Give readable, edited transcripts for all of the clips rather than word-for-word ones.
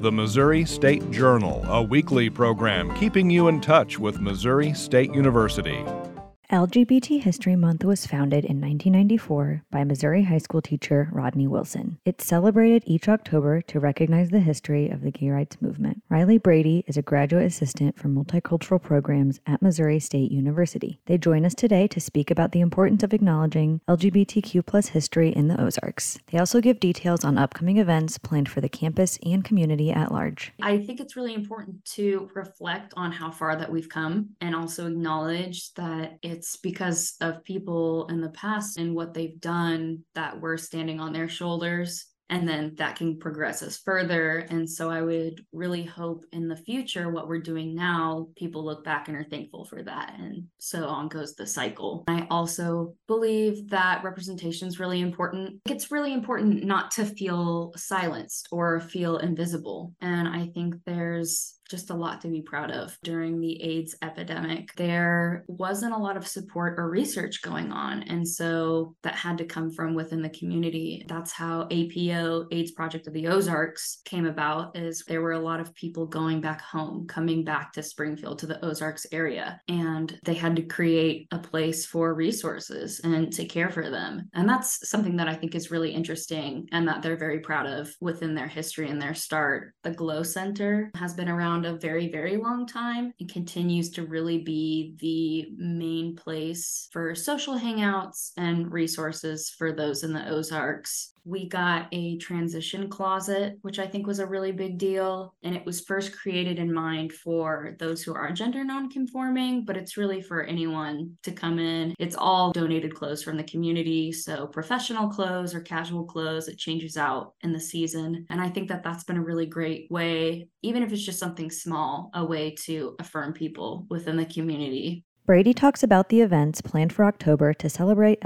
the Missouri State Journal, a weekly program keeping you in touch with Missouri State University. LGBT History Month was founded in 1994 by Missouri high school teacher Rodney Wilson. It's celebrated each October to recognize the history of the gay rights movement. Riley Brady is a graduate assistant for multicultural programs at Missouri State University. They join us today to speak about the importance of acknowledging LGBTQ+ history in the Ozarks. They also give details on upcoming events planned for the campus and community at large. I think it's really important to reflect on how far that we've come and also acknowledge that it's because of people in the past and what they've done that we're standing on their shoulders, and then that can progress us further. And so I would really hope in the future what we're doing now, people look back and are thankful for that, and so on goes the cycle. I also believe that representation is really important. It's really important not to feel silenced or feel invisible, and I think there's just a lot to be proud of. During the AIDS epidemic, there wasn't a lot of support or research going on, and so that had to come from within the community. That's how APO, AIDS Project of the Ozarks, came about, is there were a lot of people going back home, coming back to Springfield, to the Ozarks area, and they had to create a place for resources and to care for them. And that's something that I think is really interesting and that they're very proud of within their history and their start. The Glow Center has been around a very, very long time and continues to really be the main place for social hangouts and resources for those in the Ozarks. We got a transition closet, which I think was a really big deal. And it was first created in mind for those who are gender nonconforming, but it's really for anyone to come in. It's all donated clothes from the community. So professional clothes or casual clothes, it changes out in the season. And I think that that's been a really great way, even if it's just something small, a way to affirm people within the community. Brady talks about the events planned for October to celebrate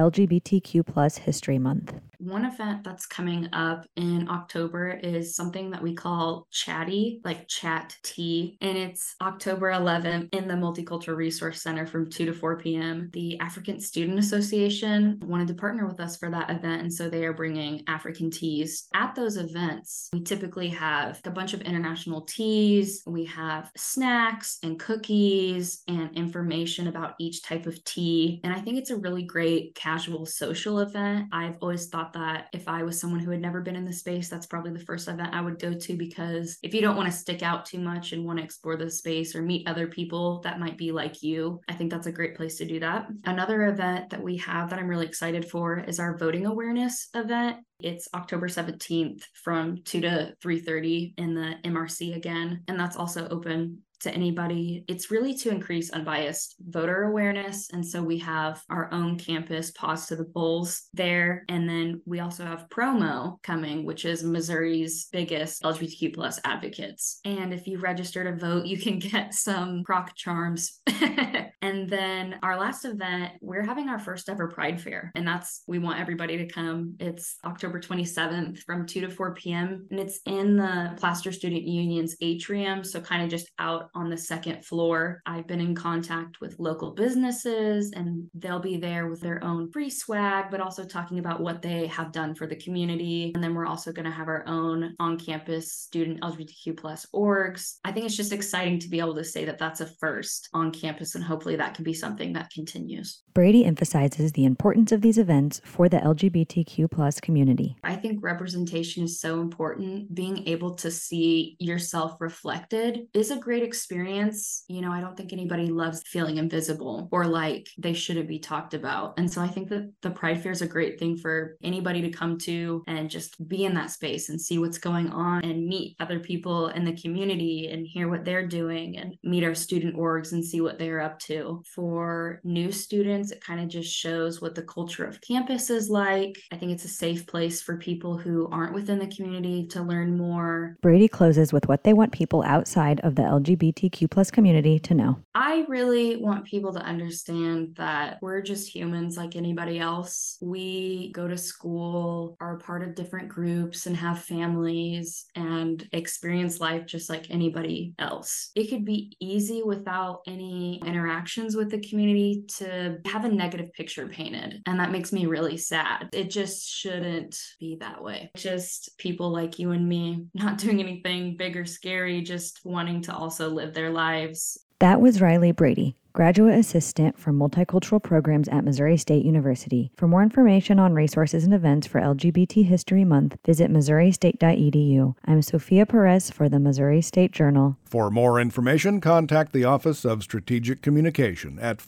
LGBTQ+ History Month. One event that's coming up in October is something that we call Chatty, like Chat Tea, and it's October 11th in the Multicultural Resource Center from 2 to 4 p.m. The African Student Association wanted to partner with us for that event, and so they are bringing African teas. At those events, we typically have a bunch of international teas, we have snacks and cookies and information about each type of tea, and I think it's a really great casual social event. I've always thought that if I was someone who had never been in the space, that's probably the first event I would go to, because if you don't want to stick out too much and want to explore the space or meet other people that might be like you, I think that's a great place to do that. Another event that we have that I'm really excited for is our voting awareness event. It's October 17th from 2 to 3:30 in the MRC again, and that's also open to anybody. It's really to increase unbiased voter awareness. And so we have our own campus, Pause to the Polls, there. And then we also have Promo coming, which is Missouri's biggest LGBTQ+ advocates. And if you register to vote, you can get some Croc Charms. And then our last event, we're having our first ever Pride Fair. And we want everybody to come. It's October 27th from 2 to 4 p.m. And it's in the Plaster Student Union's atrium. So kind of just out on the second floor. I've been in contact with local businesses, and they'll be there with their own free swag, but also talking about what they have done for the community. And then we're also going to have our own on-campus student LGBTQ+ orgs. I think it's just exciting to be able to say that that's a first on campus, and hopefully that can be something that continues. Brady emphasizes the importance of these events for the LGBTQ+ community. I think representation is so important. Being able to see yourself reflected is a great experience. You know, I don't think anybody loves feeling invisible or like they shouldn't be talked about. And so I think that the Pride Fair is a great thing for anybody to come to and just be in that space and see what's going on and meet other people in the community and hear what they're doing and meet our student orgs and see what they're up to. For new students, it kind of just shows what the culture of campus is like. I think it's a safe place for people who aren't within the community to learn more. Brady closes with what they want people outside of the LGBTQ+ community to know. I really want people to understand that we're just humans like anybody else. We go to school, are a part of different groups, and have families and experience life just like anybody else. It could be easy without any interaction interactions with the community to have a negative picture painted. And that makes me really sad. It just shouldn't be that way. Just people like you and me, not doing anything big or scary, just wanting to also live their lives. That was Riley Brady, Graduate Assistant for Multicultural Programs at Missouri State University. For more information on resources and events for LGBT History Month, visit missouristate.edu. I'm Sophia Perez for the Missouri State Journal. For more information, contact the Office of Strategic Communication at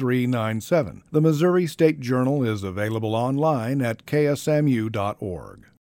417-836-6397. The Missouri State Journal is available online at ksmu.org.